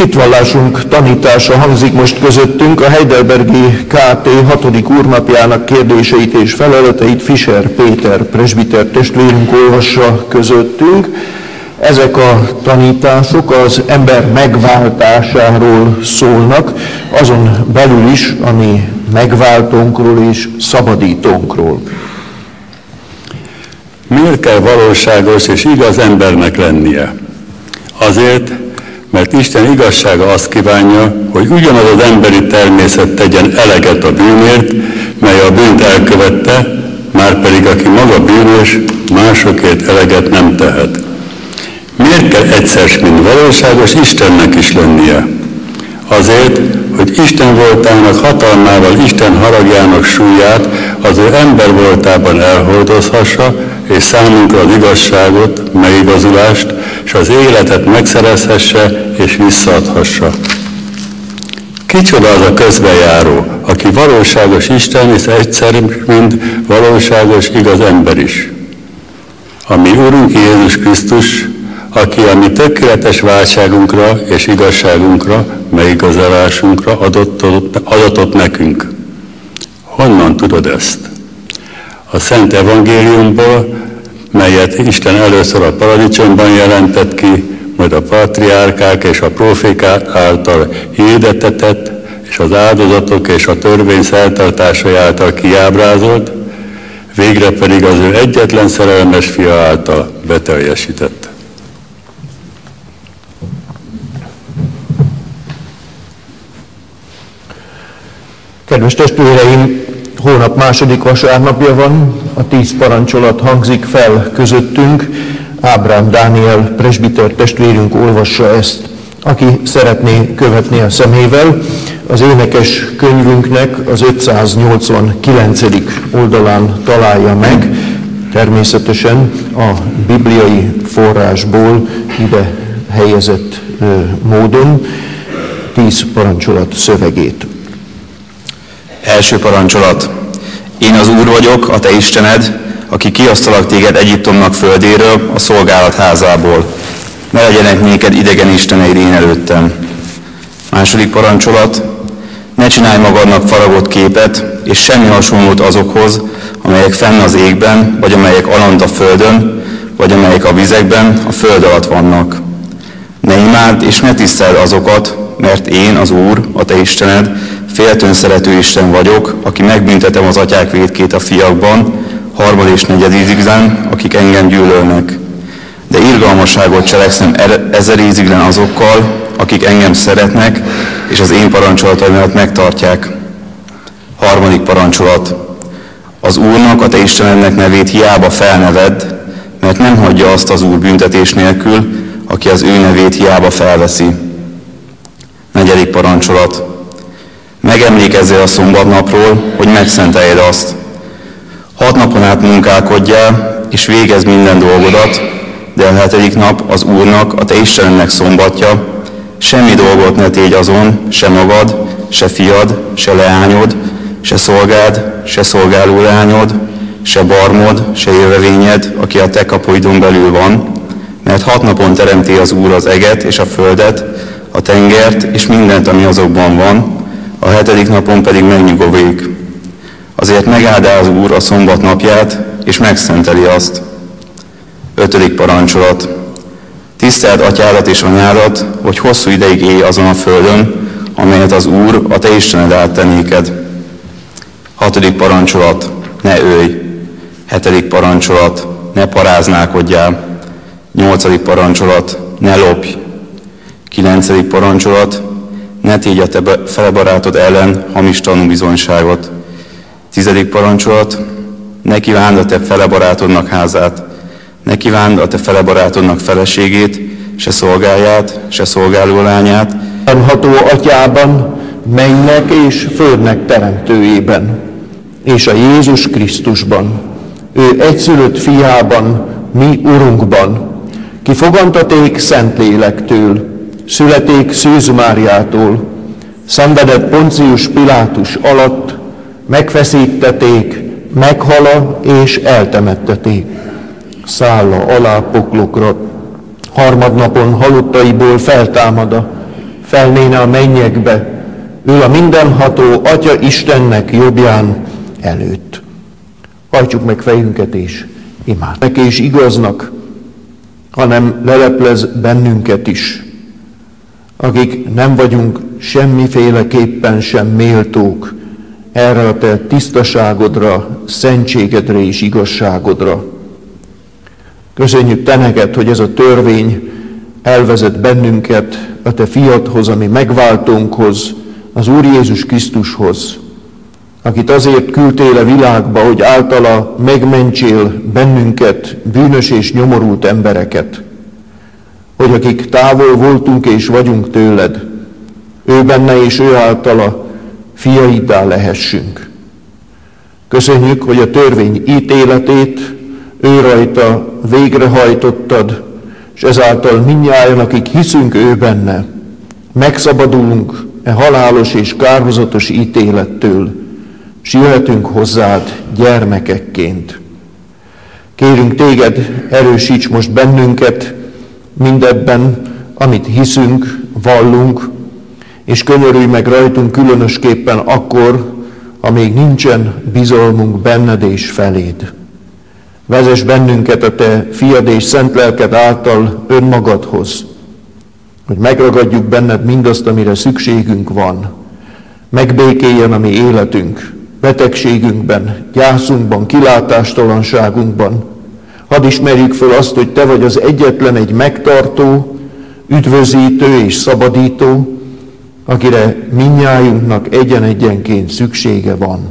Hitvallásunk tanítása hangzik most közöttünk, a Heidelbergi KT 6. úrnapjának kérdéseit és feladatait Fischer Péter presbiter testvérünk olvassa közöttünk. Ezek a tanítások az ember megváltásáról szólnak, azon belül is, ami megváltónkról és szabadítónkról. Miért kell valóságos és igaz embernek lennie? Azért, mert Isten igazsága azt kívánja, hogy ugyanaz az emberi természet tegyen eleget a bűnért, mely a bűnt elkövette, márpedig aki maga bűnös, másokért eleget nem tehet. Miért kell egyszer mind valóságos Istennek is lennie? Azért, hogy Isten voltának hatalmával Isten haragjának súlyát az ő ember voltában elhordozhassa, és számunkra az igazságot, megigazulást, és az életet megszerezhesse és visszaadhassa. Kicsoda az a közbejáró, aki valóságos Isten, és egyszer mind valóságos igaz ember is? A mi Úrunk Jézus Krisztus, aki a mi tökéletes váltságunkra és igazságunkra, megigazulásunkra adatot nekünk. Honnan tudod ezt? A Szent Evangéliumból, melyet Isten először a paradicsomban jelentett ki, majd a patriárkák és a prófékák által hirdettetett, és az áldozatok és a törvény szertartásai által kiábrázolt, végre pedig az ő egyetlen szerelmes fia által beteljesített. Kedves testvéreim, hónap második vasárnapja van, a 10 parancsolat hangzik fel közöttünk. Ábrám Dániel presbiter testvérünk olvassa ezt. Aki szeretné követni a szemével, az énekes könyvünknek az 589. oldalán találja meg, természetesen a bibliai forrásból ide helyezett módon 10 parancsolat szövegét. Első parancsolat. Én az Úr vagyok, a te Istened, aki kiasztalak téged Egyiptomnak földéről, a szolgálat házából. Ne legyenek néked idegen isteneid én előttem. Második parancsolat. Ne csinálj magadnak faragott képet, és semmi hasonlót azokhoz, amelyek fenn az égben, vagy amelyek alant a földön, vagy amelyek a vizekben, a föld alatt vannak. Ne imádd és ne tiszteld azokat, mert én, az Úr, a te Istened, féltőn szerető Isten vagyok, aki megbüntetem az atyák vétkét a fiakban, 3. és 4. íziglen, akik engem gyűlölnek. De irgalmasságot cselekszem 1000 íziglen azokkal, akik engem szeretnek, és az én parancsolataimat megtartják. 3. parancsolat. Az Úrnak, a te Istenednek nevét hiába felnevedd, mert nem hagyja azt az Úr büntetés nélkül, aki az ő nevét hiába felveszi. 4. parancsolat. Megemlékezzél a szombatnapról, hogy megszenteljed azt. 6 napon át munkálkodjál, és végezd minden dolgodat, de a 7. nap az Úrnak, a te Istenednek szombatja, semmi dolgot ne tégy azon, se magad, se fiad, se leányod, se szolgád, se szolgáló leányod, se barmod, se jövevényed, aki a te kapuidon belül van, mert 6 napon teremti az Úr az eget és a földet, a tengert és mindent, ami azokban van, a 7. napon pedig megnyugovik. Azért megáldá az Úr a szombat napját, és megszenteli azt. 5. parancsolat. Tiszteld atyádat és anyádat, hogy hosszú ideig élj azon a földön, amelyet az Úr, a te Istened állt néked. 6. parancsolat. Ne ölj. 7. parancsolat. Ne paráználkodjál. 8. parancsolat. Ne lopj. 9. parancsolat. Ne tégy a te felebarátod ellen hamis tanúbizonyságot. 10. parancsolat. Ne kívánd a te felebarátodnak házát. Ne kívánd a te felebarátodnak feleségét, se szolgáját, se szolgáló lányát. Ható atyában, mennek és földnek teremtőjében, és a Jézus Krisztusban, ő egyszülött fiában, mi Urunkban, ki fogantaték Szentlélektől, születék Szűz Máriától, szenvedett Poncius Pilátus alatt, megfeszítették, meghala és eltemetteték. Szálla alá poklokra, harmadnapon halottaiból feltámada, felnéne a mennyekbe, ül a mindenható Atya Istennek jobbján előtt. Hajtsuk meg fejünket és imádjuk. És igaznak, hanem leleplez bennünket is, akik nem vagyunk semmiféleképpen sem méltók erre a te tisztaságodra, szentségedre és igazságodra. Köszönjük te neked, hogy ez a törvény elvezet bennünket a te fiadhoz, ami megváltónkhoz, az Úr Jézus Krisztushoz, akit azért küldtél a világba, hogy általa megmentsél bennünket, bűnös és nyomorult embereket, hogy akik távol voltunk és vagyunk tőled, ő benne és ő általa fiaiddá lehessünk. Köszönjük, hogy a törvény ítéletét ő rajta végrehajtottad, és ezáltal mindnyájan, akik hiszünk ő benne, megszabadulunk e halálos és kárhozatos ítélettől, és jöhetünk hozzád gyermekekként. Kérünk téged, erősíts most bennünket mindebben, amit hiszünk, vallunk, és könyörülj meg rajtunk különösképpen akkor, ha még nincsen bizalmunk benned és feléd. Vezess bennünket a te fiad és szent lelked által önmagadhoz, hogy megragadjuk benned mindazt, amire szükségünk van. Megbékéljen a mi életünk, betegségünkben, gyászunkban, kilátástalanságunkban. Hadd ismerjük föl azt, hogy te vagy az egyetlen egy megtartó, üdvözítő és szabadító, akire mindnyájunknak egyen-egyenként szüksége van.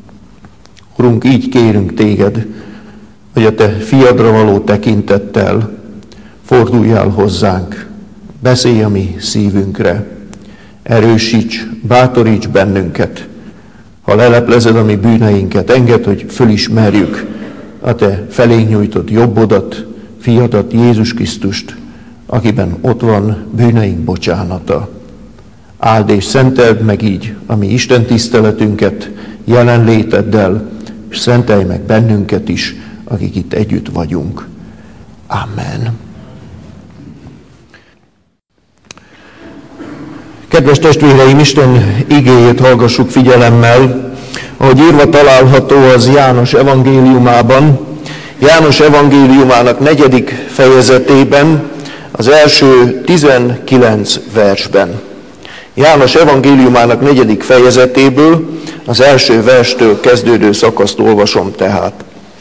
Urunk, így kérünk téged, hogy a te fiadra való tekintettel forduljál hozzánk, beszélj a mi szívünkre, erősíts, bátoríts bennünket, ha leleplezed a mi bűneinket, engedd, hogy fölismerjük a te felénk nyújtott jobbodat, fiadat, Jézus Krisztust, akiben ott van bűneink bocsánata. Áld és szenteld meg így a mi Isten tiszteletünket jelenléteddel, és szentelj meg bennünket is, akik itt együtt vagyunk. Amen. Kedves testvéreim, Isten igéjét hallgassuk figyelemmel, ahogy írva található az János evangéliumában, János evangéliumának 4. fejezetében, az első 19 versben. János evangéliumának 4. fejezetéből, az első verstől kezdődő szakaszt olvasom tehát.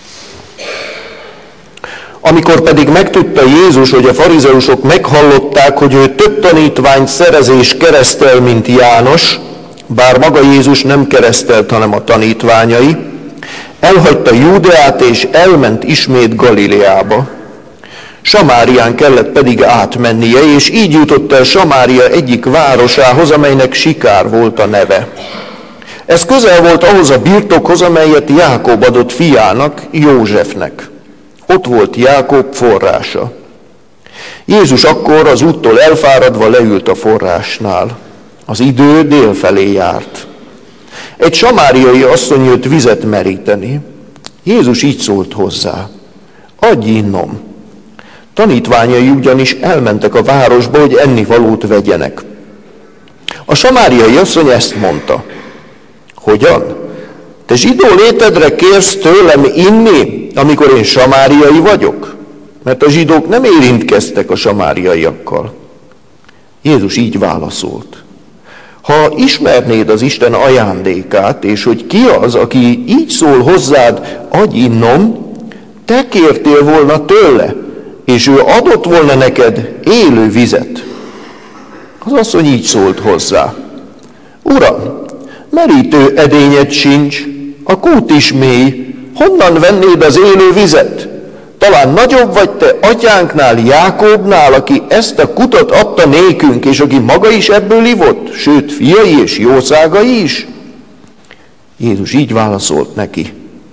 Amikor pedig megtudta Jézus, hogy a farizeusok meghallották, hogy ő több tanítványt szerez és keresztel, mint János, bár maga Jézus nem keresztelt, hanem a tanítványai, elhagyta Júdeát és elment ismét Galileába. Samárián kellett pedig átmennie, és így jutott el Samária egyik városához, amelynek Sikár volt a neve. Ez közel volt ahhoz a birtokhoz, amelyet Jákob adott fiának, Józsefnek. Ott volt Jákob forrása. Jézus akkor az úttól elfáradva leült a forrásnál. Az idő délfelé járt. Egy samáriai asszony jött vizet meríteni. Jézus így szólt hozzá: adj innom. Tanítványai ugyanis elmentek a városba, hogy ennivalót vegyenek. A samáriai asszony ezt mondta: hogyan? Te zsidó létedre kérsz tőlem inni, amikor én samáriai vagyok? Mert a zsidók nem érintkeztek a samáriaiakkal. Jézus így válaszolt: ha ismernéd az Isten ajándékát, és hogy ki az, aki így szól hozzád, adj innom, te kértél volna tőle, és ő adott volna neked élő vizet. Az asszony így szólt hozzá: Uram, merítő edényed sincs, a kút is mély, honnan vennéd az élő vizet? Talán nagyobb vagy te atyánknál, Jákobnál, aki ezt a kutat adta nékünk, és aki maga is ebből ivott, sőt, fiai és jószágai is? Jézus így válaszolt neki: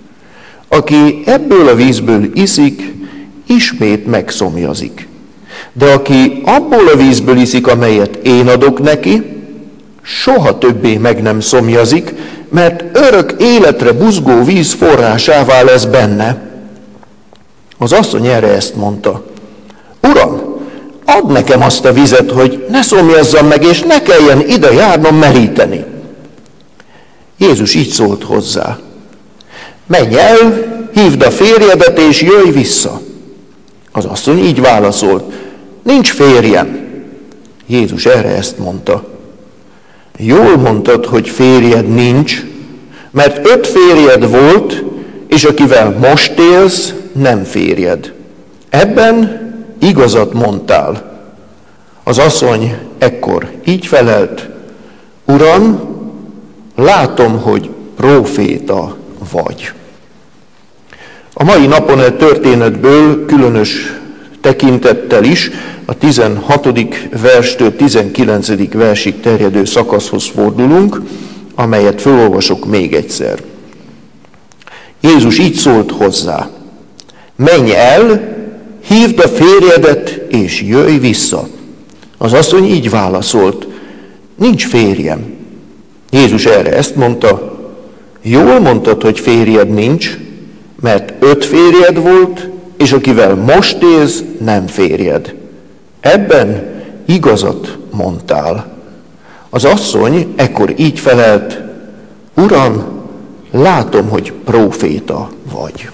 aki ebből a vízből iszik, ismét megszomjazik. De aki abból a vízből iszik, amelyet én adok neki, soha többé meg nem szomjazik, mert örök életre buzgó víz forrásává lesz benne. Az asszony erre ezt mondta: Uram, add nekem azt a vizet, hogy ne szomjazzam meg, és ne kelljen ide járnom meríteni. Jézus így szólt hozzá: menj el, hívd a férjedet, és jöjj vissza. Az asszony így válaszolt: nincs férjem. Jézus erre ezt mondta: jól mondtad, hogy férjed nincs, mert 5 férjed volt, és akivel most élsz, nem férjed. Ebben igazat mondtál. Az asszony ekkor így felelt: Uram, látom, hogy próféta vagy. A mai napon a történetből különös tekintettel is a 16. verstől 19. versig terjedő szakaszhoz fordulunk, amelyet felolvasok még egyszer. Jézus így szólt hozzá: menj el, hívd a férjedet, és jöjj vissza. Az asszony így válaszolt: nincs férjem. Jézus erre ezt mondta: jól mondtad, hogy férjed nincs, mert 5 férjed volt, és akivel most élsz, nem férjed. Ebben igazat mondtál. Az asszony ekkor így felelt: Uram, látom, hogy próféta vagy.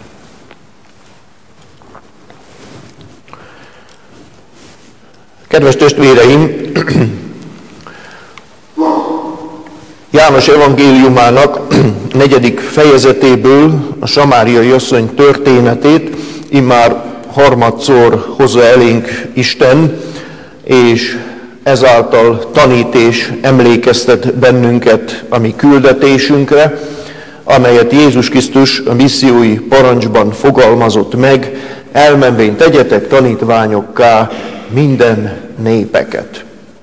Kedves testvéreim, János evangéliumának 4. fejezetéből a samáriai asszony történetét immár harmadszor hozza elénk Isten, és ezáltal tanít és emlékeztet bennünket a mi küldetésünkre, amelyet Jézus Krisztus a missziói parancsban fogalmazott meg: elmenvén tegyetek tanítványokká minden népeket.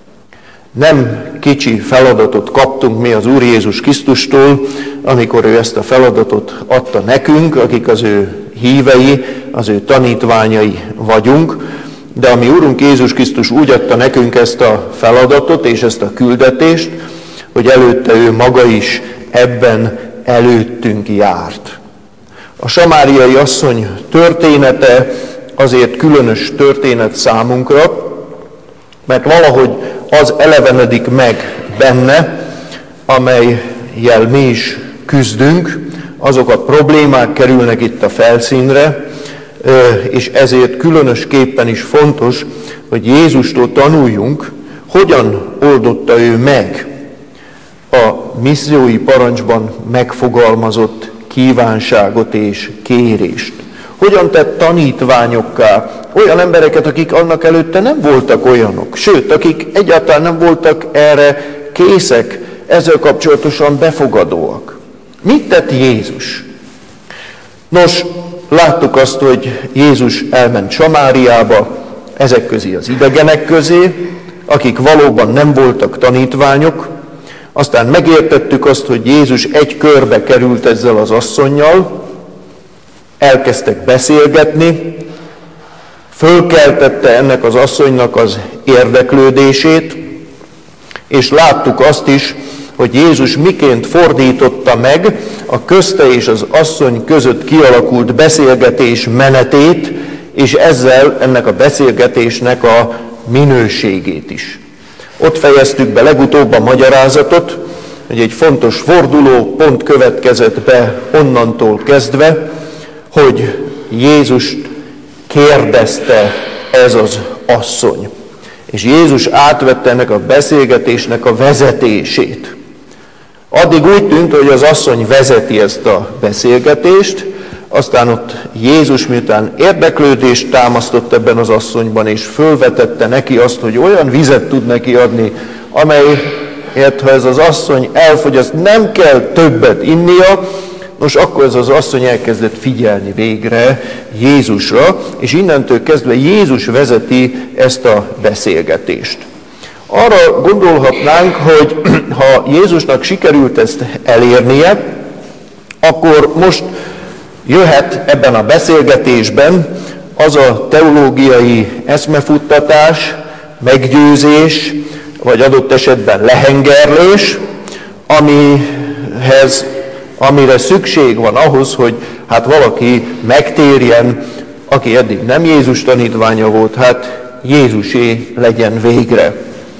Nem kicsi feladatot kaptunk mi az Úr Jézus Krisztustól, amikor ő ezt a feladatot adta nekünk, akik az ő hívei, az ő tanítványai vagyunk, de a mi Úrunk Jézus Krisztus úgy adta nekünk ezt a feladatot és ezt a küldetést, hogy előtte ő maga is ebben előttünk járt. A samáriai asszony története azért különös történet számunkra, mert valahogy az elevenedik meg benne, amellyel mi is küzdünk, azok a problémák kerülnek itt a felszínre, és ezért különösképpen is fontos, hogy Jézustól tanuljunk, hogyan oldotta ő meg a missziói parancsban megfogalmazott kívánságot és kérést. Hogyan tett tanítványokká olyan embereket, akik annak előtte nem voltak olyanok, sőt, akik egyáltalán nem voltak erre készek, ezzel kapcsolatosan befogadóak. Mit tett Jézus? Nos, láttuk azt, hogy Jézus elment Samáriába, ezek közé az idegenek közé, akik valóban nem voltak tanítványok. Aztán megértettük azt, hogy Jézus egy körbe került ezzel az asszonnyal, elkezdtek beszélgetni, fölkeltette ennek az asszonynak az érdeklődését, és láttuk azt is, hogy Jézus miként fordította meg a közte és az asszony között kialakult beszélgetés menetét, és ezzel ennek a beszélgetésnek a minőségét is. Ott fejeztük be legutóbb a magyarázatot, hogy egy fontos forduló pont következett be onnantól kezdve, hogy Jézust kérdezte ez az asszony. És Jézus átvette ennek a beszélgetésnek a vezetését. Addig úgy tűnt, hogy az asszony vezeti ezt a beszélgetést, aztán ott Jézus miután érdeklődést támasztott ebben az asszonyban, és fölvetette neki azt, hogy olyan vizet tud neki adni, amelyet, ha ez az asszony elfogyaszt, nem kell többet innia. Nos, akkor ez az asszony elkezdett figyelni végre Jézusra, és innentől kezdve Jézus vezeti ezt a beszélgetést. Arra gondolhatnánk, hogy ha Jézusnak sikerült ezt elérnie, akkor most jöhet ebben a beszélgetésben az a teológiai eszmefuttatás, meggyőzés, vagy adott esetben lehengerlés, amire szükség van ahhoz, hogy hát valaki megtérjen, aki eddig nem Jézus tanítványa volt, hát Jézusé legyen végre.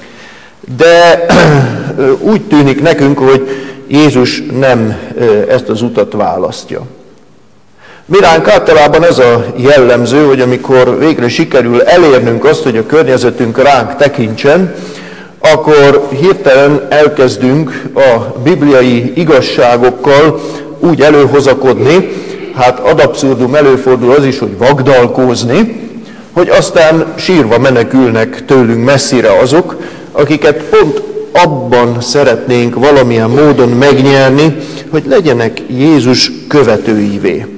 De úgy tűnik nekünk, hogy Jézus nem ezt az utat választja. Mi ránk általában ez a jellemző, hogy amikor végre sikerül elérnünk azt, hogy a környezetünk ránk tekintsen, akkor hirtelen elkezdünk a bibliai igazságokkal úgy előhozakodni, hát ad abszurdum előfordul az is, hogy vagdalkózni, hogy aztán sírva menekülnek tőlünk messzire azok, akiket pont abban szeretnénk valamilyen módon megnyerni, hogy legyenek Jézus követőivé.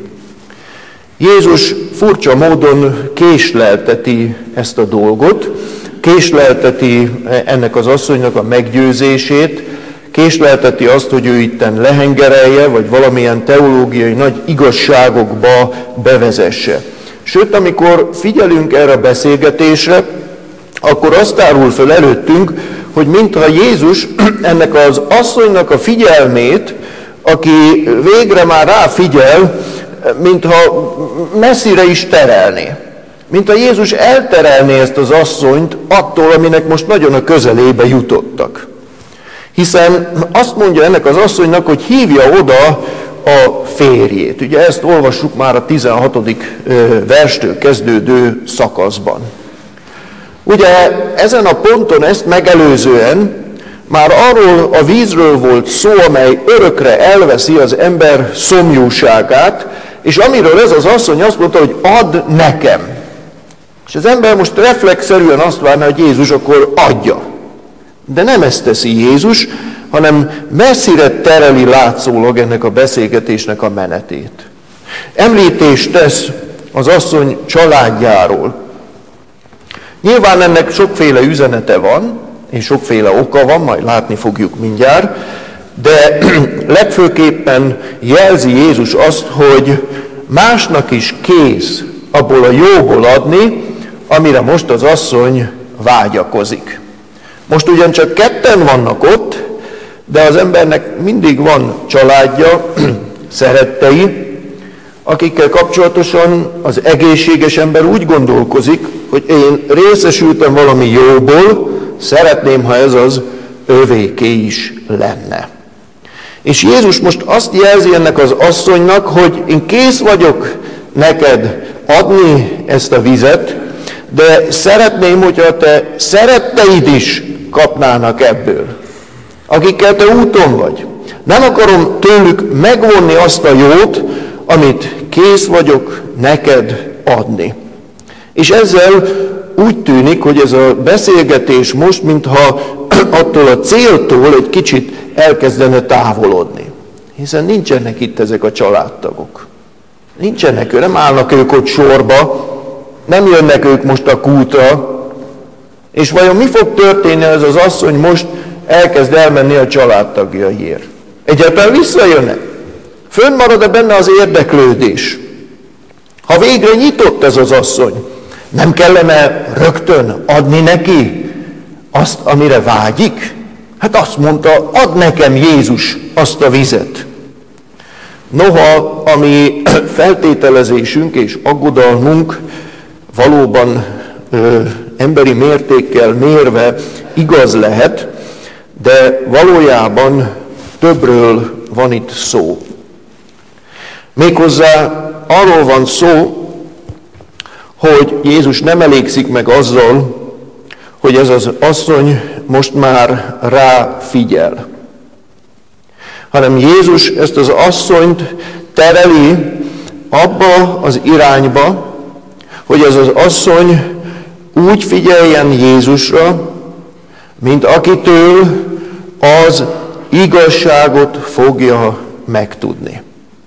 Jézus furcsa módon késlelteti ezt a dolgot, késlelteti ennek az asszonynak a meggyőzését, késlelteti azt, hogy ő itten lehengerelje, vagy valamilyen teológiai nagy igazságokba bevezesse. Sőt, amikor figyelünk erre a beszélgetésre, akkor azt árul föl előttünk, hogy mintha Jézus ennek az asszonynak a figyelmét, aki végre már ráfigyel, mintha messzire is terelné. Mintha Jézus elterelné ezt az asszonyt attól, aminek most nagyon a közelébe jutottak. Hiszen azt mondja ennek az asszonynak, hogy hívja oda a férjét. Ugye ezt olvassuk már a 16. verstől kezdődő szakaszban. Ugye ezen a ponton ezt megelőzően már arról a vízről volt szó, amely örökre elveszi az ember szomjúságát, és amiről ez az asszony azt mondta, hogy add nekem. És az ember most reflexzerűen azt várna, hogy Jézus akkor adja. De nem ezt teszi Jézus, hanem messzire tereli látszólag ennek a beszélgetésnek a menetét. Említést tesz az asszony családjáról. Nyilván ennek sokféle üzenete van, és sokféle oka van, majd látni fogjuk mindjárt, de legfőképpen jelzi Jézus azt, hogy másnak is kész abból a jóból adni, amire most az asszony vágyakozik. Most ugyancsak ketten vannak ott, de az embernek mindig van családja, szerettei, akikkel kapcsolatosan az egészséges ember úgy gondolkozik, hogy én részesültem valami jóból, szeretném, ha ez az övéké is lenne. És Jézus most azt jelzi ennek az asszonynak, hogy én kész vagyok neked adni ezt a vizet, de szeretném, hogyha a te szeretteid is kapnának ebből, akikkel te úton vagy. Nem akarom tőlük megvonni azt a jót, amit kész vagyok neked adni. És ezzel úgy tűnik, hogy ez a beszélgetés most, mintha attól a céltól egy kicsit elkezdene távolodni. Hiszen nincsenek itt ezek a családtagok. Nincsenek, nem állnak ők ott sorba, nem jönnek ők most a kútra, és vajon mi fog történni, ez az asszony most elkezd elmenni a családtagjaiért? Egyáltalán visszajönnek? Fönnmarad-e benne az érdeklődés? Ha végre nyitott ez az asszony, nem kellene rögtön adni neki azt, amire vágyik? Hát azt mondta, add nekem Jézus azt a vizet. Noha, ami feltételezésünk és aggodalmunk valóban emberi mértékkel mérve igaz lehet, de valójában többről van itt szó. Méghozzá arról van szó, hogy Jézus nem elégszik meg azzal, hogy ez az asszony most már ráfigyel, hanem Jézus ezt az asszonyt tereli abba az irányba, hogy ez az asszony úgy figyeljen Jézusra, mint akitől az igazságot fogja megtudni.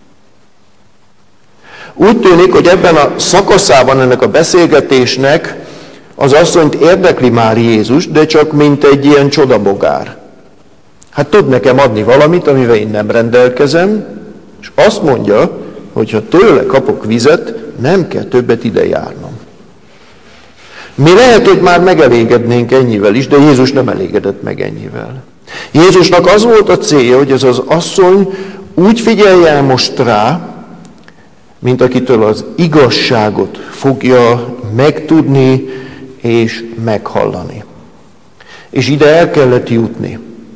Úgy tűnik, hogy ebben a szakaszában ennek a beszélgetésnek az asszonyt érdekli már Jézus, de csak mint egy ilyen csodabogár. Hát tud nekem adni valamit, amivel én nem rendelkezem, és azt mondja, hogy ha tőle kapok vizet, nem kell többet ide járnom. Mi lehet, hogy már megelégednénk ennyivel is, de Jézus nem elégedett meg ennyivel. Jézusnak az volt a célja, hogy ez az asszony úgy figyeljen most rá, mint akitől az igazságot fogja megtudni és meghallani. És ide el kellett jutni.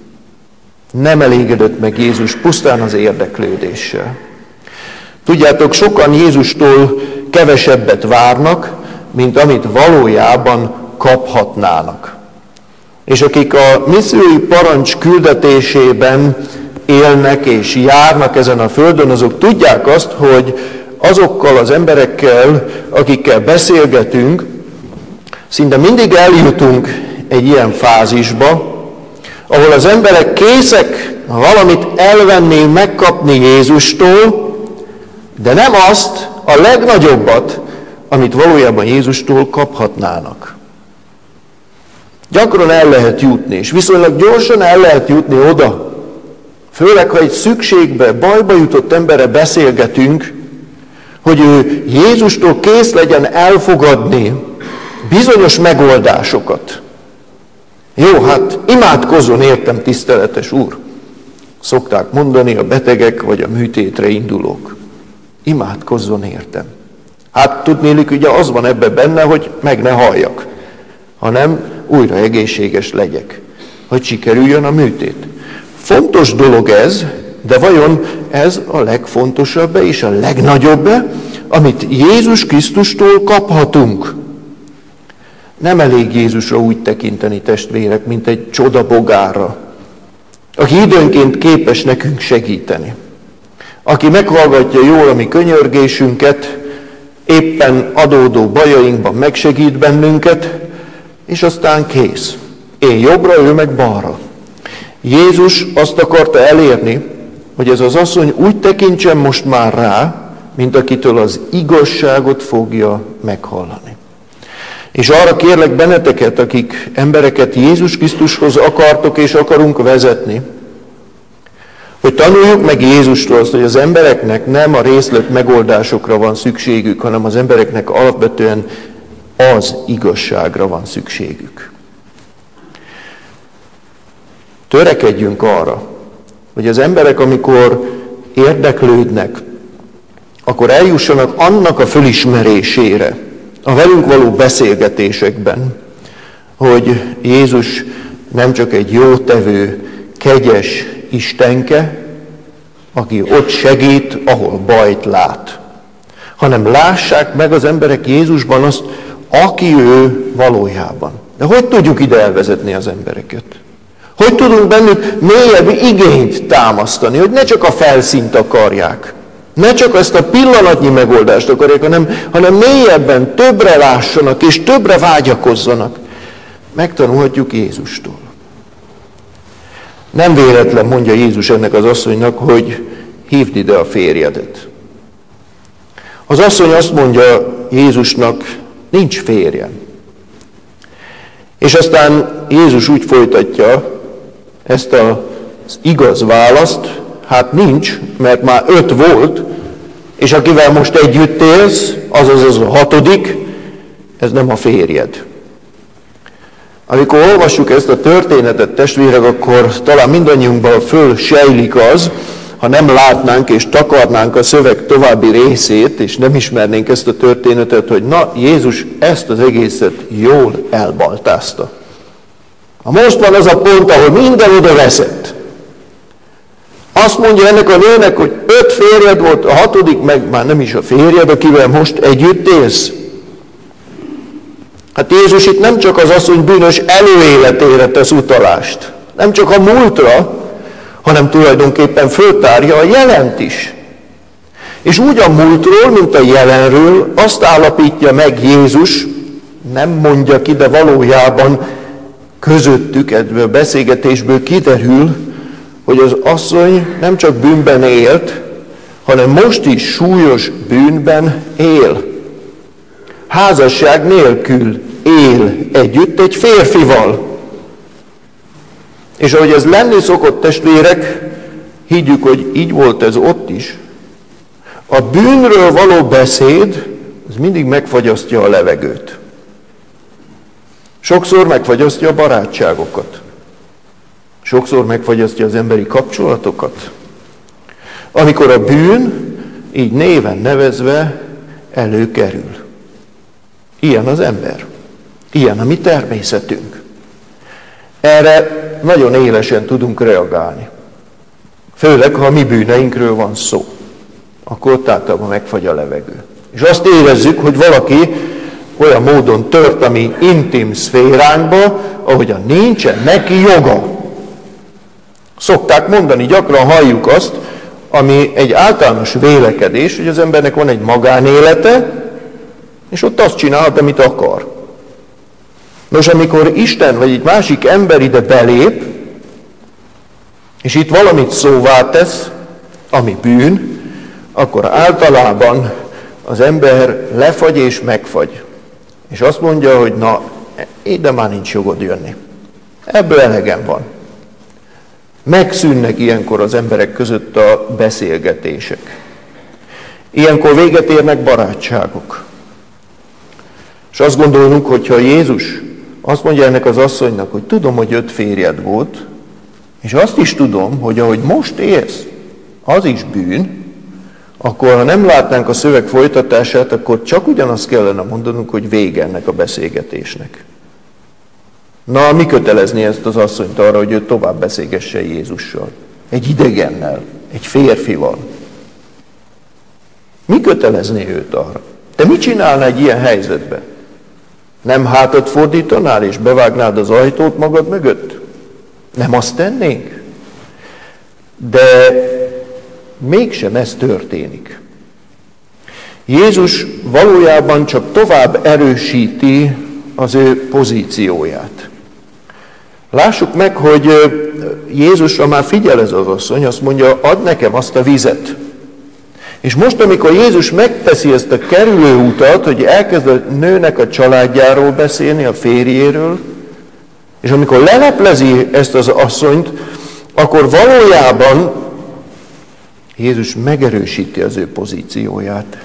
Nem elégedett meg Jézus pusztán az érdeklődéssel. Tudjátok, sokan Jézustól kevesebbet várnak, mint amit valójában kaphatnának. És akik a missziói parancs küldetésében élnek és járnak ezen a földön, azok tudják azt, hogy azokkal az emberekkel, akikkel beszélgetünk, szinte mindig eljutunk egy ilyen fázisba, ahol az emberek készek valamit elvenni, megkapni Jézustól, de nem azt, a legnagyobbat, amit valójában Jézustól kaphatnának. Gyakran el lehet jutni, és viszonylag gyorsan el lehet jutni oda, főleg, ha egy szükségbe, bajba jutott emberre beszélgetünk, hogy ő Jézustól kész legyen elfogadni bizonyos megoldásokat. Jó, hát imádkozzon értem, tiszteletes úr, szokták mondani a betegek vagy a műtétre indulók. Imádkozzon értem. Hát tudnélik, ugye az van ebben benne, hogy meg ne halljak, hanem újra egészséges legyek, hogy sikerüljön a műtét. Fontos dolog ez, de vajon ez a legfontosabb és a legnagyobb, amit Jézus Krisztustól kaphatunk? Nem elég Jézusra úgy tekinteni, testvérek, mint egy csodabogárra, aki időnként képes nekünk segíteni, aki meghallgatja jól a mi könyörgésünket, éppen adódó bajainkban megsegít bennünket, és aztán kész. Én jobbra, ő meg balra. Jézus azt akarta elérni, hogy ez az asszony úgy tekintsen most már rá, mint akitől az igazságot fogja meghallani. És arra kérlek benneteket, akik embereket Jézus Krisztushoz akartok és akarunk vezetni, hogy tanuljuk meg Jézustól azt, hogy az embereknek nem a részlet megoldásokra van szükségük, hanem az embereknek alapvetően az igazságra van szükségük. Törekedjünk arra, hogy az emberek, amikor érdeklődnek, akkor eljussanak annak a fölismerésére, a velünk való beszélgetésekben, hogy Jézus nem csak egy jótevő, kegyes Istenke, aki ott segít, ahol bajt lát, hanem lássák meg az emberek Jézusban azt, aki ő valójában. De hogy tudjuk ide elvezetni az embereket? Hogy tudunk bennük mélyebb igényt támasztani, hogy ne csak a felszínt akarják, ne csak ezt a pillanatnyi megoldást akarják, hanem mélyebben többre lássanak és többre vágyakozzanak. Megtanulhatjuk Jézustól. Nem véletlen mondja Jézus ennek az asszonynak, hogy hívd ide a férjedet. Az asszony azt mondja Jézusnak, nincs férjem. És aztán Jézus úgy folytatja ezt az igaz választ, hát nincs, mert már 5 volt, és akivel most együtt élsz, azaz az a 6, ez nem a férjed. Amikor olvassuk ezt a történetet, testvérek, akkor talán mindannyiunkban fölsejlik az, ha nem látnánk és takarnánk a szöveg további részét, és nem ismernénk ezt a történetet, hogy na, Jézus ezt az egészet jól elbaltázta. Most van az a pont, ahol minden oda veszett. Azt mondja ennek a nőnek, hogy 5 férjed volt, a 6. meg már nem is a férjed, akivel most együtt élsz. Hát Jézus itt nem csak az asszony bűnös előéletére tesz utalást, nem csak a múltra, hanem tulajdonképpen föltárja a jelent is. És úgy a múltról, mint a jelenről azt állapítja meg Jézus, nem mondja ki, de valójában közöttük, ebből a beszélgetésből kiderül, hogy az asszony nem csak bűnben élt, hanem most is súlyos bűnben él. Házasság nélkül él együtt egy férfival. És ahogy ez lenni szokott, testvérek, higgyük, hogy így volt ez ott is. A bűnről való beszéd, az mindig megfagyasztja a levegőt. Sokszor megfagyasztja a barátságokat. Sokszor megfagyasztja az emberi kapcsolatokat. Amikor a bűn, így néven nevezve, előkerül. Ilyen az ember. Ilyen a mi természetünk. Erre nagyon élesen tudunk reagálni. Főleg, ha a mi bűneinkről van szó. Akkor ott általában megfagy a levegő. És azt érezzük, hogy valaki olyan módon tört a mi intim szféránkba, ahogyan nincsen neki joga. Szokták mondani, gyakran halljuk azt, ami egy általános vélekedés, hogy az embernek van egy magánélete, és ott azt csinálhat, amit akar. Nos, amikor Isten vagy egy másik ember ide belép, és itt valamit szóvá tesz, ami bűn, akkor általában az ember lefagy és megfagy. És azt mondja, hogy na, ide már nincs jogod jönni. Ebből elegem van. Megszűnnek ilyenkor az emberek között a beszélgetések. Ilyenkor véget érnek barátságok. És azt gondolunk, hogyha Jézus azt mondja ennek az asszonynak, hogy tudom, hogy 5 férjed volt, és azt is tudom, hogy ahogy most élsz, az is bűn, akkor ha nem látnánk a szöveg folytatását, akkor csak ugyanazt kellene mondanunk, hogy vége ennek a beszélgetésnek. Na, mi kötelezni ezt az asszonyt arra, hogy ő tovább beszélgessen Jézussal? Egy idegennel, egy férfival. Mi kötelezné őt arra? Te mit csinálnál egy ilyen helyzetben? Nem hátat fordítanál és bevágnád az ajtót magad mögött? Nem azt tennénk? De mégsem ez történik. Jézus valójában csak tovább erősíti az ő pozícióját. Lássuk meg, hogy Jézusra már figyel ez az asszony, azt mondja, add nekem azt a vizet. És most, amikor Jézus megteszi ezt a kerülőutat, hogy elkezd a nőnek a családjáról beszélni, a férjéről, és amikor leleplezi ezt az asszonyt, akkor valójában Jézus megerősíti az ő pozícióját.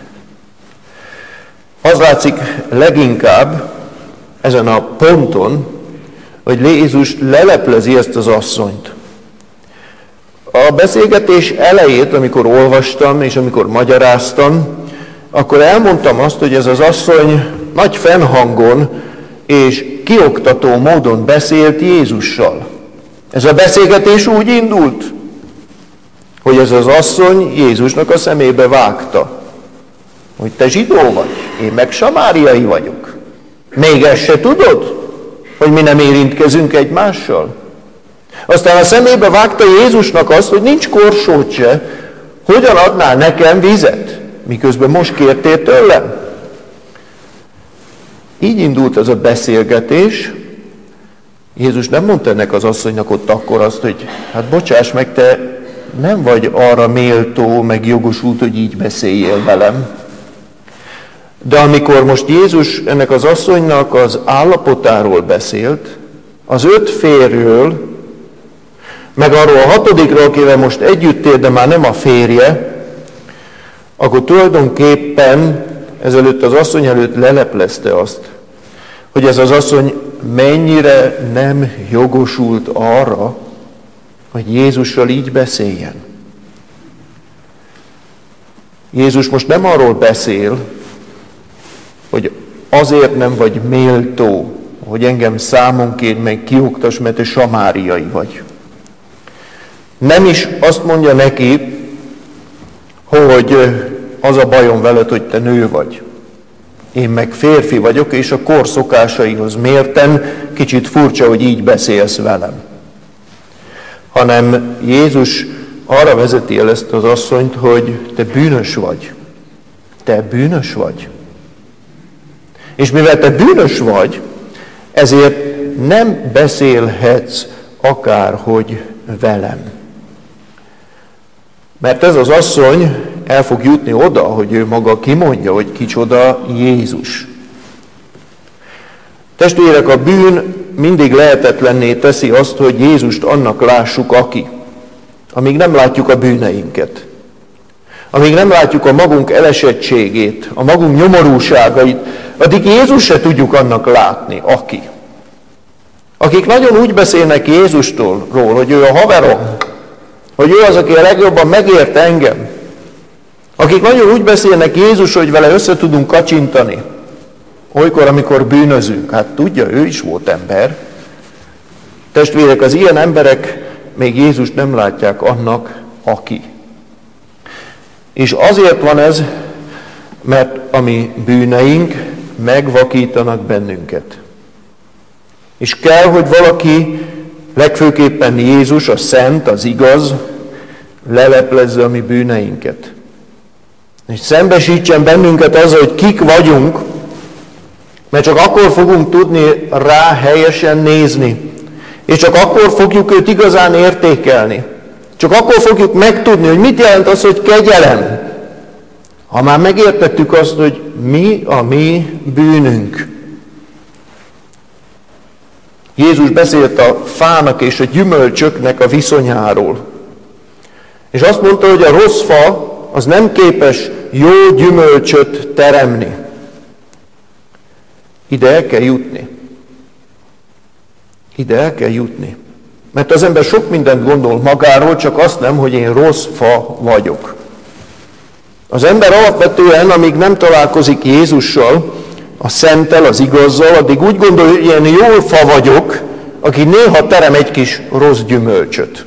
Az látszik leginkább ezen a ponton, hogy Jézus leleplezi ezt az asszonyt. A beszélgetés elejét, amikor olvastam és amikor magyaráztam, akkor elmondtam azt, hogy ez az asszony nagy fennhangon és kioktató módon beszélt Jézussal. Ez a beszélgetés úgy indult, hogy ez az asszony Jézusnak a szemébe vágta, hogy te zsidó vagy, én meg samáriai vagyok. Még ezt se tudod, hogy mi nem érintkezünk egymással? Aztán a szemébe vágta Jézusnak azt, hogy nincs korsót se, hogyan adnál nekem vizet, miközben most kértél tőlem. Így indult ez a beszélgetés. Jézus nem mondta ennek az asszonynak ott akkor azt, hogy hát bocsáss meg, te nem vagy arra méltó, meg jogosult, hogy így beszéljél velem. De amikor most Jézus ennek az asszonynak az állapotáról beszélt, az 5 férjről, meg arról a 6-ról, akivel most együtt él, de már nem a férje, akkor tulajdonképpen ezelőtt az asszony előtt leleplezte azt, hogy ez az asszony mennyire nem jogosult arra, hogy Jézussal így beszéljen. Jézus most nem arról beszél, hogy azért nem vagy méltó, hogy engem számon kér, meg kioktass, mert te samáriai vagy. Nem is azt mondja neki, hogy az a bajom veled, hogy te nő vagy. Én meg férfi vagyok, és a kor szokásaihoz mérten kicsit furcsa, hogy így beszélsz velem. Hanem Jézus arra vezeti el ezt az asszonyt, hogy te bűnös vagy. Te bűnös vagy. És mivel te bűnös vagy, ezért nem beszélhetsz akárhogy velem. Mert ez az asszony el fog jutni oda, hogy ő maga kimondja, hogy kicsoda Jézus. Testvérek, a bűn mindig lehetetlenné teszi azt, hogy Jézust annak lássuk, aki. Amíg nem látjuk a bűneinket. Amíg nem látjuk a magunk elesettségét, a magunk nyomorúságait, addig Jézus se tudjuk annak látni, aki. Akik nagyon úgy beszélnek Jézustól, hogy ő a haverom, hogy ő az, aki a legjobban megért engem. Akik nagyon úgy beszélnek Jézus, hogy vele össze tudunk kacsintani. olykor, amikor bűnözünk. Hát tudja, ő is volt ember. Testvérek, az ilyen emberek még Jézust nem látják annak, aki. És azért van ez, mert a mi bűneink megvakítanak bennünket. És kell, hogy valaki, legfőképpen Jézus, a szent, az igaz, leleplezze a mi bűneinket. És szembesítsen bennünket azzal, hogy kik vagyunk, mert csak akkor fogunk tudni rá helyesen nézni, és csak akkor fogjuk őt igazán értékelni. Csak akkor fogjuk megtudni, hogy mit jelent az, hogy kegyelem. Ha már megértettük azt, hogy mi a mi bűnünk. Jézus beszélt a fának és a gyümölcsöknek a viszonyáról. És azt mondta, hogy a rossz fa az nem képes jó gyümölcsöt teremni. Ide el kell jutni. Ide el kell jutni. Mert az ember sok mindent gondol magáról, csak azt nem, hogy én rossz fa vagyok. Az ember alapvetően, amíg nem találkozik Jézussal, a szenttel, az igazzal, addig úgy gondolja, hogy ilyen jó fa vagyok, aki néha terem egy kis rossz gyümölcsöt.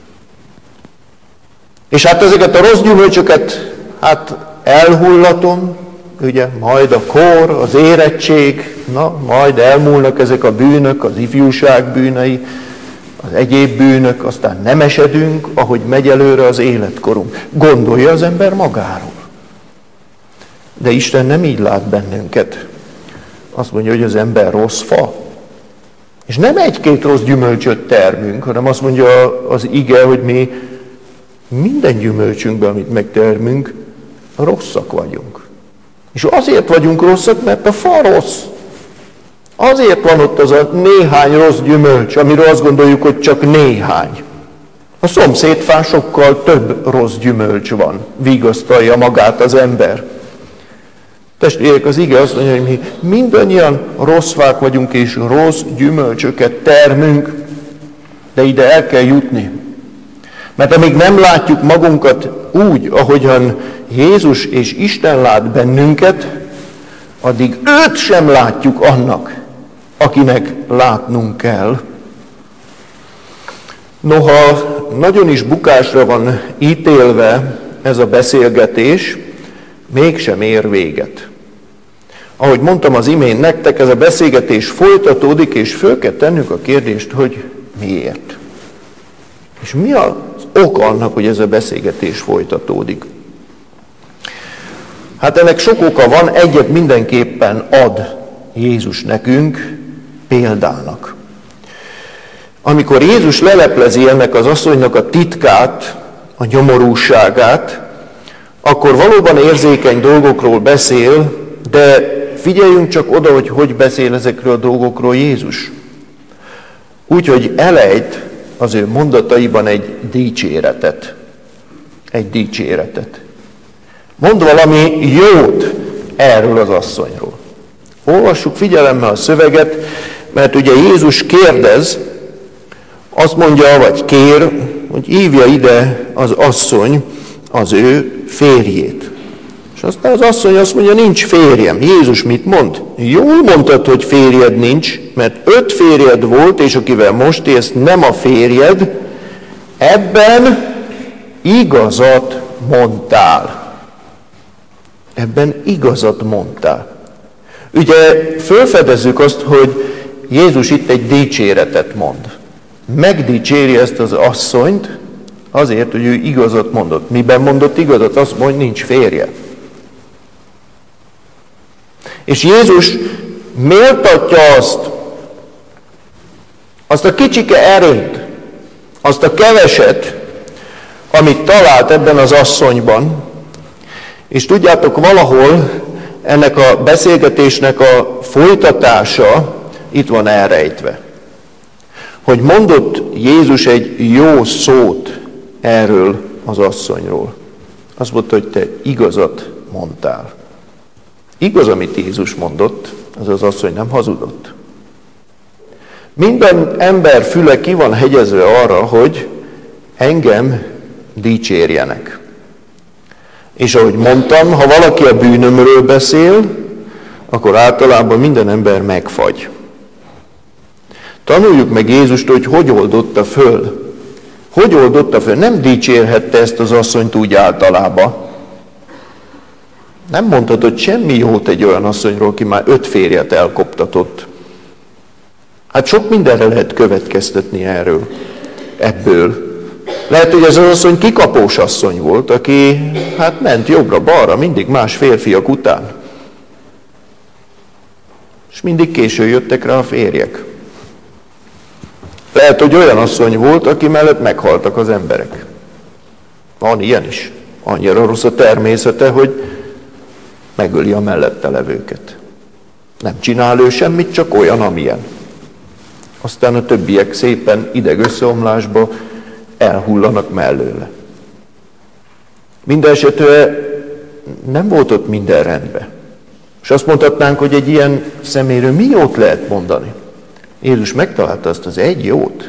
És hát ezeket a rossz gyümölcsöket elhullatom, ugye, majd a kor, az érettség, majd elmúlnak ezek a bűnök, az ifjúság bűnei, az egyéb bűnök, aztán nem esedünk, ahogy megy előre az életkorunk. Gondolja az ember magáról. De Isten nem így lát bennünket. Azt mondja, hogy az ember rossz fa. És nem egy-két rossz gyümölcsöt termünk, hanem azt mondja az ige, hogy mi minden gyümölcsünkben, amit megtermünk, rosszak vagyunk. És azért vagyunk rosszak, mert a fa rossz. Azért van ott az a néhány rossz gyümölcs, amiről azt gondoljuk, hogy csak néhány. A szomszédfán sokkal több rossz gyümölcs van, vigasztalja magát az ember. Testvérek, az ige azt mondja, hogy mi mindannyian rossz fák vagyunk, és rossz gyümölcsöket termünk, de ide el kell jutni. Mert amíg nem látjuk magunkat úgy, ahogyan Jézus és Isten lát bennünket, addig őt sem látjuk annak, akinek látnunk kell. Noha nagyon is bukásra van ítélve ez a beszélgetés, mégsem ér véget. Ahogy mondtam az imént nektek, ez a beszélgetés folytatódik, és föl kell tennünk a kérdést, hogy miért. És mi az ok annak, hogy ez a beszélgetés folytatódik? Hát ennek sok oka van, egyet mindenképpen ad Jézus nekünk példának. Amikor Jézus leleplezi ennek az asszonynak a titkát, a nyomorúságát, akkor valóban érzékeny dolgokról beszél, de figyeljünk csak oda, hogy hogy beszél ezekről a dolgokról Jézus. Úgyhogy elejt az ő mondataiban egy dicséretet. Egy dicséretet. Mond valami jót erről az asszonyról. Olvassuk figyelemmel a szöveget, mert ugye Jézus kérdez, azt mondja, vagy kér, hogy hívja ide az asszony az ő férjét. És aztán az asszony azt mondja, nincs férjem. Jézus mit mond? Jól mondtad, hogy férjed nincs, mert 5 férjed volt, és akivel most élsz, nem a férjed, ebben igazat mondtál. Ebben igazat mondtál. Ugye fölfedezzük azt, hogy Jézus itt egy dicséretet mond. Megdicséri ezt az asszonyt azért, hogy ő igazat mondott. Miben mondott igazat? Azt mondja, hogy nincs férje. És Jézus méltatja azt a kicsike erényt, azt a keveset, amit talált ebben az asszonyban. És tudjátok, valahol ennek a beszélgetésnek a folytatása itt van elrejtve. Hogy mondott Jézus egy jó szót erről az asszonyról. Azt mondta, hogy te igazat mondtál. Igaz, amit Jézus mondott, az asszony nem hazudott. Minden ember füle ki van hegyezve arra, hogy engem dicsérjenek. És ahogy mondtam, ha valaki a bűnömről beszél, akkor általában minden ember megfagy. Tanuljuk meg Jézust, hogy oldotta föl. Hogy oldotta föl? Nem dicsérhette ezt az asszonyt úgy általában. Nem mondhatott semmi jót egy olyan asszonyról, aki már 5 férjet elkoptatott. Hát sok mindenre lehet következtetni ebből. Lehet, hogy ez az asszony kikapós asszony volt, aki ment jobbra-balra, mindig más férfiak után. És mindig későn jöttek rá a férjek. Lehet, hogy olyan asszony volt, aki mellett meghaltak az emberek. Van ilyen is. Annyira rossz a természete, hogy megöli a mellette levőket. Nem csinál ő semmit, csak olyan, amilyen. Aztán a többiek szépen idegösszeomlásba elhullanak mellőle. Mindenesetre nem volt ott minden rendben. És azt mondhatnánk, hogy egy ilyen személyről mi jót lehet mondani? Jézus megtalálta azt az egy jót,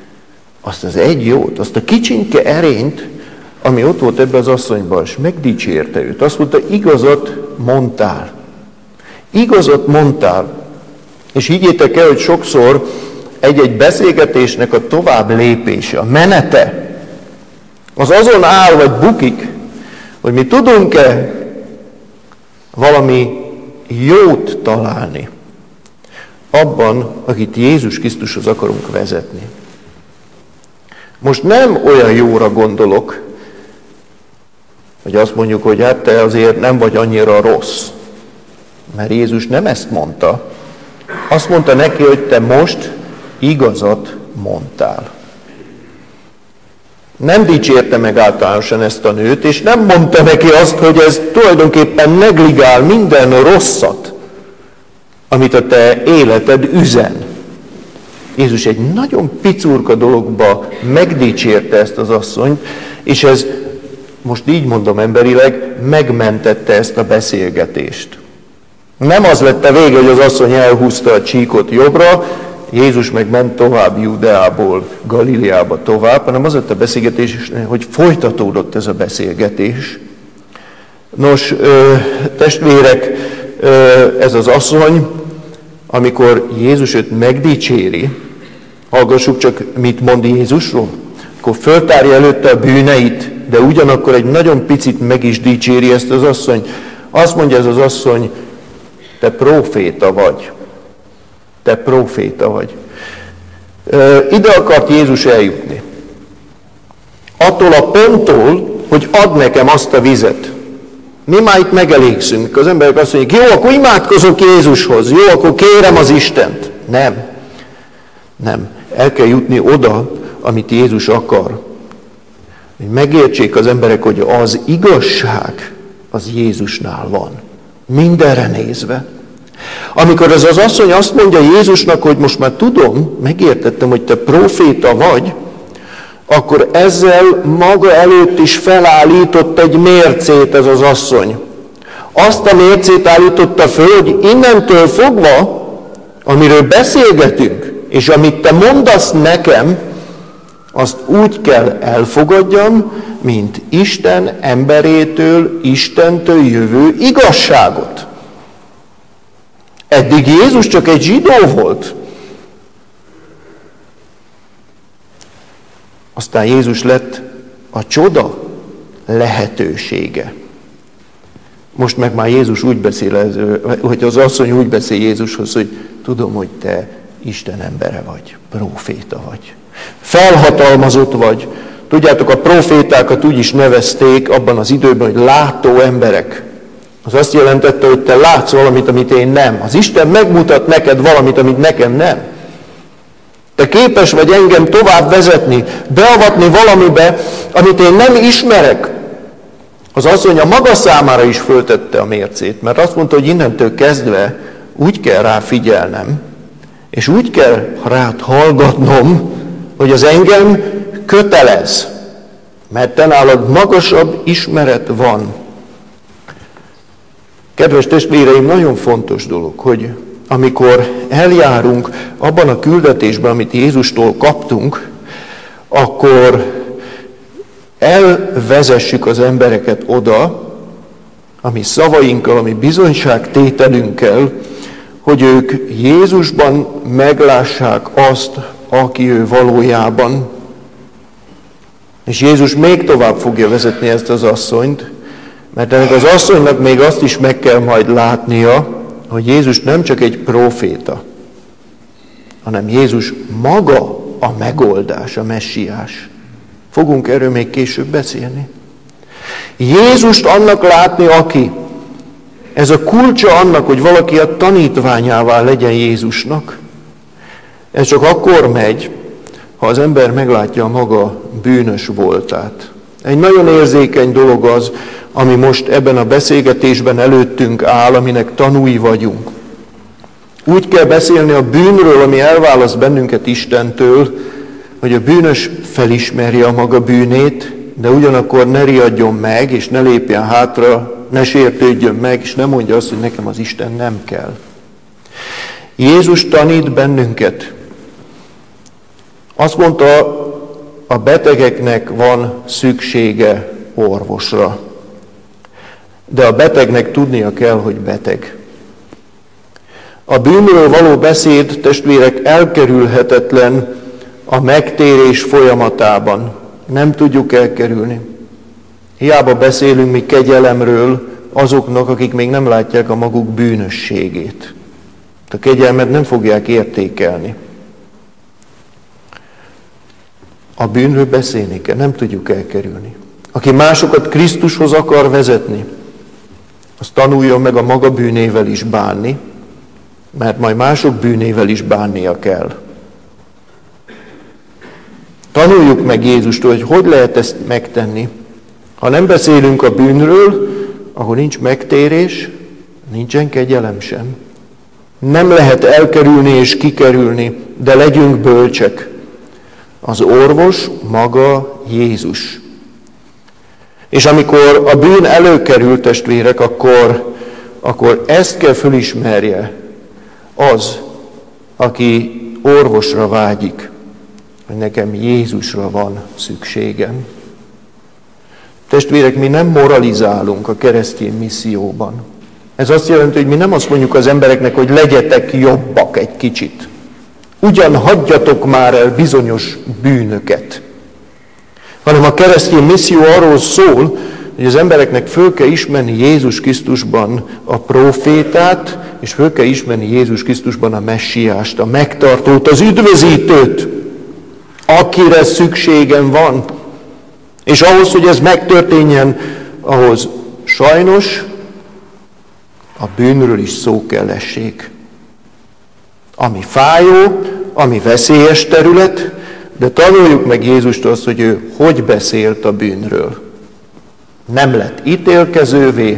azt a kicsinke erényt, ami ott volt ebben az asszonyban, és megdicsérte őt. Azt mondta, igazat mondtál. Igazat mondtál. És higgyétek el, hogy sokszor egy-egy beszélgetésnek a tovább lépése, a menete, az azon áll vagy bukik, hogy mi tudunk-e valami jót találni abban, akit Jézus Krisztushoz akarunk vezetni. Most nem olyan jóra gondolok, hogy azt mondjuk, hogy hát te azért nem vagy annyira rossz. Mert Jézus nem ezt mondta. Azt mondta neki, hogy te most igazat mondtál. Nem dicsérte meg általánosan ezt a nőt, és nem mondta neki azt, hogy ez tulajdonképpen negligál minden rosszat, amit a te életed üzen. Jézus egy nagyon picurka dologba megdicsérte ezt az asszonyt, és ez, most így mondom emberileg, megmentette ezt a beszélgetést. Nem az lett a vége, hogy az asszony elhúzta a csíkot jobbra, Jézus meg ment tovább Judeából Galileába tovább, hanem az lett a beszélgetés, hogy folytatódott ez a beszélgetés. Nos, testvérek, ez az asszony, amikor Jézus őt megdicséri, hallgassuk csak, mit mond Jézusról, akkor föltárja előtte a bűneit, de ugyanakkor egy nagyon picit meg is dicséri ezt az asszony. Azt mondja ez az asszony, te próféta vagy. Te próféta vagy. Ide akart Jézus eljutni. Attól a ponttól, hogy add nekem azt a vizet. Mi már itt megelégszünk. Az emberek azt mondják, jó, akkor imádkozok Jézushoz, jó, akkor kérem az Istent. Nem. El kell jutni oda, amit Jézus akar. Hogy megértsék az emberek, hogy az igazság az Jézusnál van. Mindenre nézve. Amikor ez az asszony azt mondja Jézusnak, hogy most már tudom, megértettem, hogy te próféta vagy, akkor ezzel maga előtt is felállított egy mércét ez az asszony. Azt a mércét állította föl, hogy innentől fogva, amiről beszélgetünk, és amit te mondasz nekem, azt úgy kell elfogadjam, mint Isten emberétől, Istentől jövő igazságot. Eddig Jézus csak egy zsidó volt. Aztán Jézus lett a csoda lehetősége. Most meg már Jézus úgy beszél, hogy az asszony úgy beszél Jézushoz, hogy tudom, hogy te Isten embere vagy, próféta vagy. Felhatalmazott vagy. Tudjátok, a prófétákat úgy is nevezték abban az időben, hogy látó emberek. Az azt jelentette, hogy te látsz valamit, amit én nem. Az Isten megmutat neked valamit, amit nekem nem. Te képes vagy engem tovább vezetni, beavatni valamibe, amit én nem ismerek. Az asszony a maga számára is föltette a mércét, mert azt mondta, hogy innentől kezdve úgy kell rá figyelnem, és úgy kell rád hallgatnom, hogy az engem kötelez, mert te nálad magasabb ismeret van. Kedves testvéreim, nagyon fontos dolog, hogy amikor eljárunk abban a küldetésben, amit Jézustól kaptunk, akkor elvezessük az embereket oda, a mi szavainkkal, a mi bizonyságtételünkkel, hogy ők Jézusban meglássák azt, aki ő valójában. És Jézus még tovább fogja vezetni ezt az asszonyt, mert ennek az asszonynak még azt is meg kell majd látnia, hogy Jézus nem csak egy próféta, hanem Jézus maga a megoldás, a messiás. Fogunk erről még később beszélni. Jézust annak látni, aki. Ez a kulcsa annak, hogy valaki a tanítványává legyen Jézusnak. Ez csak akkor megy, ha az ember meglátja a maga bűnös voltát. Egy nagyon érzékeny dolog az, ami most ebben a beszélgetésben előttünk áll, aminek tanúi vagyunk. Úgy kell beszélni a bűnről, ami elválaszt bennünket Istentől, hogy a bűnös felismerje a maga bűnét, de ugyanakkor ne riadjon meg, és ne lépjen hátra, ne sértődjön meg, és ne mondja azt, hogy nekem az Isten nem kell. Jézus tanít bennünket. Azt mondta, a betegeknek van szüksége orvosra. De a betegnek tudnia kell, hogy beteg. A bűnről való beszéd, testvérek, elkerülhetetlen a megtérés folyamatában. Nem tudjuk elkerülni. Hiába beszélünk mi kegyelemről azoknak, akik még nem látják a maguk bűnösségét. A kegyelmet nem fogják értékelni. A bűnről beszélni kell, nem tudjuk elkerülni. Aki másokat Krisztushoz akar vezetni, az tanuljon meg a maga bűnével is bánni, mert majd mások bűnével is bánnia kell. Tanuljuk meg Jézustól, hogy lehet ezt megtenni. Ha nem beszélünk a bűnről, ahol nincs megtérés, nincsen kegyelem sem. Nem lehet elkerülni és kikerülni, de legyünk bölcsek. Az orvos maga Jézus. És amikor a bűn előkerül, testvérek, akkor ezt kell fölismerje az, aki orvosra vágyik, hogy nekem Jézusra van szükségem. Testvérek, mi nem moralizálunk a keresztény misszióban. Ez azt jelenti, hogy mi nem azt mondjuk az embereknek, hogy legyetek jobbak egy kicsit. Ugyan hagyjatok már el bizonyos bűnöket. Hanem a keresztény misszió arról szól, hogy az embereknek föl kell ismerni Jézus Krisztusban a prófétát, és föl kell ismerni Jézus Krisztusban a messiást, a megtartót, az üdvözítőt, akire szükségem van. És ahhoz, hogy ez megtörténjen, ahhoz sajnos a bűnről is szó kell essék. Ami fájó, ami veszélyes terület, de tanuljuk meg Jézustól azt, hogy ő hogy beszélt a bűnről. Nem lett ítélkezővé,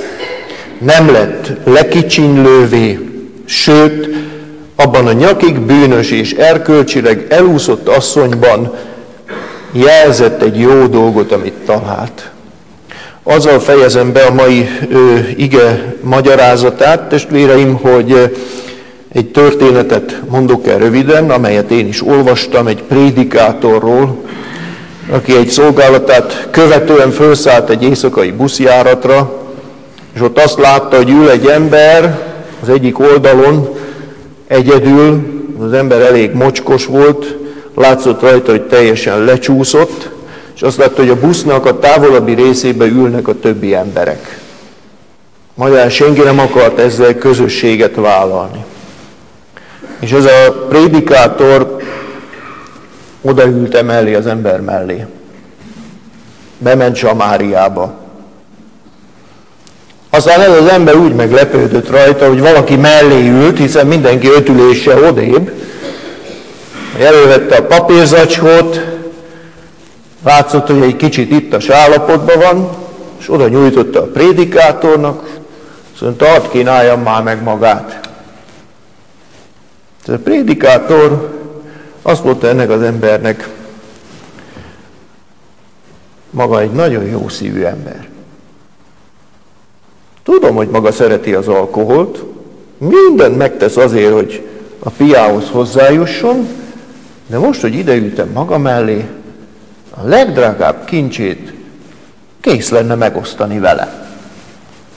nem lett lekicsinylővé, sőt, abban a nyakig bűnös és erkölcsileg elúszott asszonyban jelzett egy jó dolgot, amit talált. Azzal fejezem be a mai ige magyarázatát, testvéreim, hogy egy történetet mondok el röviden, amelyet én is olvastam egy prédikátorról, aki egy szolgálatát követően felszállt egy éjszakai buszjáratra, és ott azt látta, hogy ül egy ember az egyik oldalon egyedül, az ember elég mocskos volt, látszott rajta, hogy teljesen lecsúszott, és azt látta, hogy a busznak a távolabbi részébe ülnek a többi emberek. Magyarán senki nem akart ezzel közösséget vállalni. És ez a prédikátor odaült emellé az ember mellé. Bement Samáriába. Aztán ez az ember úgy meglepődött rajta, hogy valaki mellé ült, hiszen mindenki 5 üléssel odébb. Elővette a papírzacskót, látszott, hogy egy kicsit ittas állapotban van, és oda nyújtotta a prédikátornak, azt mondta, hadd kínáljam már meg magát. Ez a prédikátor azt mondta ennek az embernek, maga egy nagyon jó szívű ember. Tudom, hogy maga szereti az alkoholt, mindent megtesz azért, hogy a piához hozzájusson, de most, hogy ideültem maga mellé, a legdrágább kincsét kész lenne megosztani vele.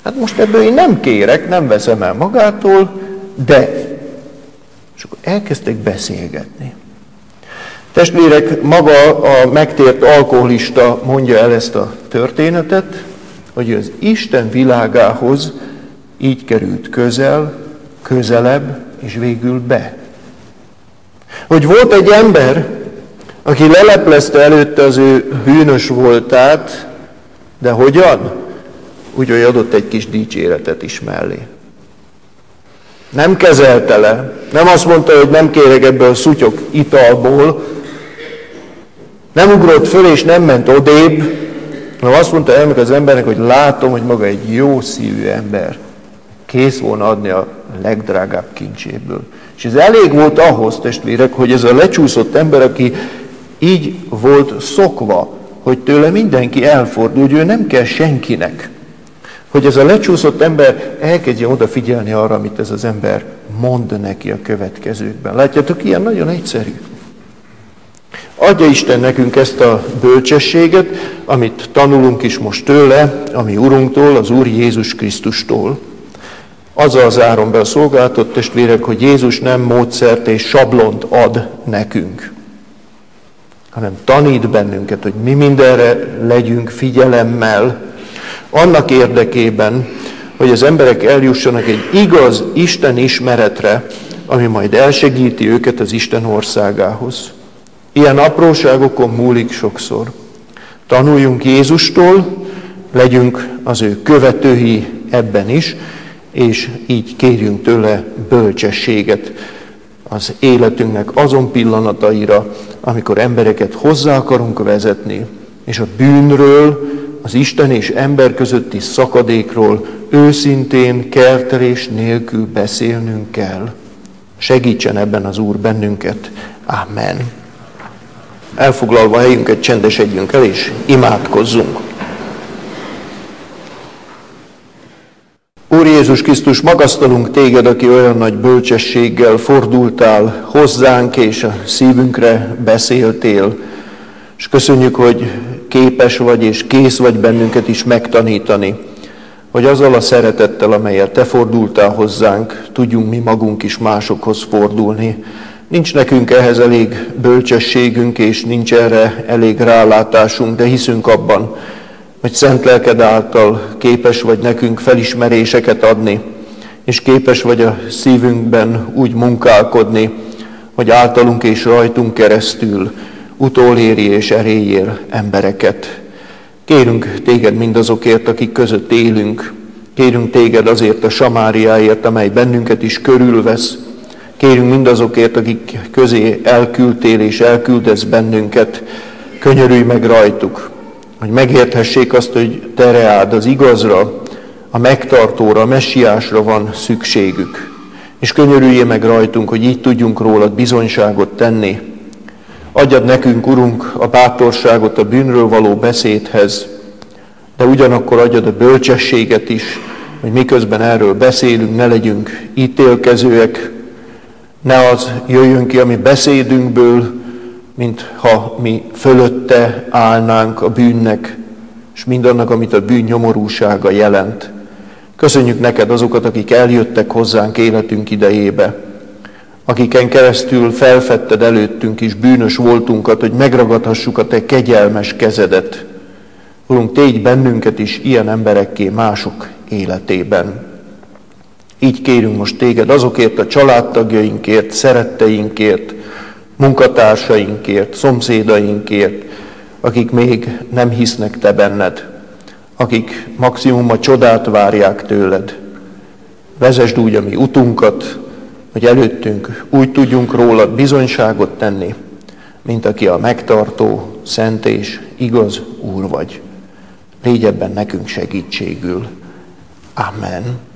Hát most ebből én nem kérek, nem veszem el magától, de... És akkor elkezdtek beszélgetni. Testvérek, maga a megtért alkoholista mondja el ezt a történetet, hogy az Isten világához így került közelebb, és végül be. Hogy volt egy ember, aki leleplezte előtte az ő bűnös voltát, de hogyan? Úgy, hogy adott egy kis dicséretet is mellé. Nem kezelte le, nem azt mondta, hogy nem kérek ebből a szutyok italból, nem ugrott föl és nem ment odébb, hanem azt mondta el az embernek, hogy látom, hogy maga egy jó szívű ember. Kész volna adni a legdrágább kincséből. És ez elég volt ahhoz, testvérek, hogy ez a lecsúszott ember, aki így volt szokva, hogy tőle mindenki elfordul, hogy ő nem kell senkinek. Hogy ez a lecsúszott ember elkezdjen odafigyelni arra, amit ez az ember mond neki a következőkben. Látjátok, ilyen nagyon egyszerű. Adja Isten nekünk ezt a bölcsességet, amit tanulunk is most tőle, a mi Urunktól, az Úr Jézus Krisztustól. Azzal zárom be a szolgálatot, testvérek, hogy Jézus nem módszert és sablont ad nekünk, hanem tanít bennünket, hogy mi mindenre legyünk figyelemmel, annak érdekében, hogy az emberek eljussanak egy igaz Isten ismeretre, ami majd elsegíti őket az Isten országához. Ilyen apróságokon múlik sokszor. Tanuljunk Jézustól, legyünk az ő követői ebben is, és így kérjünk tőle bölcsességet az életünknek azon pillanataira, amikor embereket hozzá akarunk vezetni, és a bűnről, az Isten és ember közötti szakadékról őszintén, kertelés nélkül beszélnünk kell. Segítsen ebben az Úr bennünket. Amen. Elfoglalva a helyünket, csendesedjünk el, és imádkozzunk. Úr Jézus Krisztus, magasztalunk téged, aki olyan nagy bölcsességgel fordultál hozzánk, és a szívünkre beszéltél, és köszönjük, hogy képes vagy, és kész vagy bennünket is megtanítani, hogy azzal a szeretettel, amelyel te fordultál hozzánk, tudjunk mi magunk is másokhoz fordulni. Nincs nekünk ehhez elég bölcsességünk, és nincs erre elég rálátásunk, de hiszünk abban, hogy szent lelked által képes vagy nekünk felismeréseket adni, és képes vagy a szívünkben úgy munkálkodni, hogy általunk és rajtunk keresztül utoléri és erélyél embereket. Kérünk téged mindazokért, akik között élünk, kérünk téged azért a Samáriáért, amely bennünket is körülvesz, kérünk mindazokért, akik közé elküldtél és elküldesz bennünket, könyörülj meg rajtuk, hogy megérthessék azt, hogy te reád az igazra, a megtartóra, a messiásra van szükségük. És könyörüljél meg rajtunk, hogy így tudjunk rólad bizonyságot tenni. Adjad nekünk, Urunk, a bátorságot a bűnről való beszédhez, de ugyanakkor adjad a bölcsességet is, hogy miközben erről beszélünk, ne legyünk ítélkezőek, ne az jöjjön ki a mi beszédünkből, mintha mi fölötte állnánk a bűnnek, és mindannak, amit a bűn nyomorúsága jelent. Köszönjük neked azokat, akik eljöttek hozzánk életünk idejébe, akiken keresztül felfedted előttünk is bűnös voltunkat, hogy megragadhassuk a te kegyelmes kezedet. Urunk, tégy bennünket is ilyen emberekké mások életében. Így kérünk most téged azokért a családtagjainkért, szeretteinkért, munkatársainkért, szomszédainkért, akik még nem hisznek te benned, akik maximum a csodát várják tőled. Vezesd úgy a mi utunkat, hogy előttünk úgy tudjunk rólad bizonyságot tenni, mint aki a megtartó, szent és igaz Úr vagy. Légy ebben nekünk segítségül. Amen.